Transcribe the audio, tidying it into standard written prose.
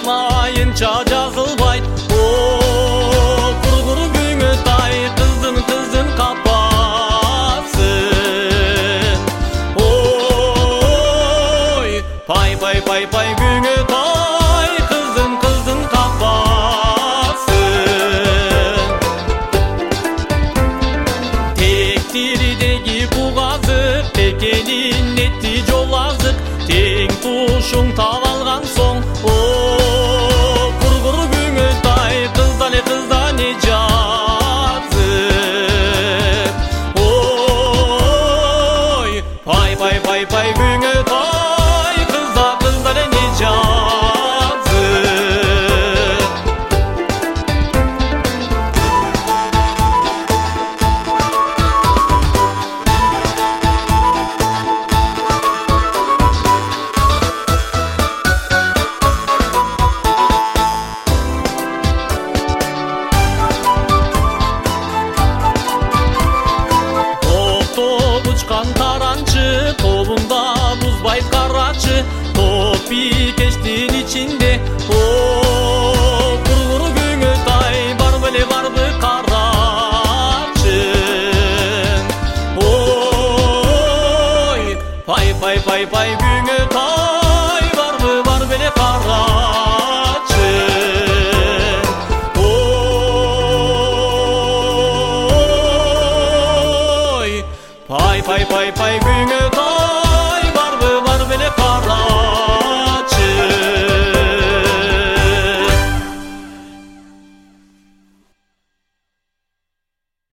Kalmayınca жазылбайт. Кургур күңү тай, кыздын капасын. Ой, пай күңү тай, кыздын капасын. Тектиридеги бугазык, текенин нетти жол азык, тең тушуң таап алган соң. Кургур күңү тай, кыздан жазык. Ой, пай күңү тай, кыздан эне жазык. Учкан таранчы, тобунда бузбайт карачы, топ бикештин ичинде. Кургур күңү тай, бар беле барбы карачы. Ой, пай күңү тай, бар беле карачы. Ой, пай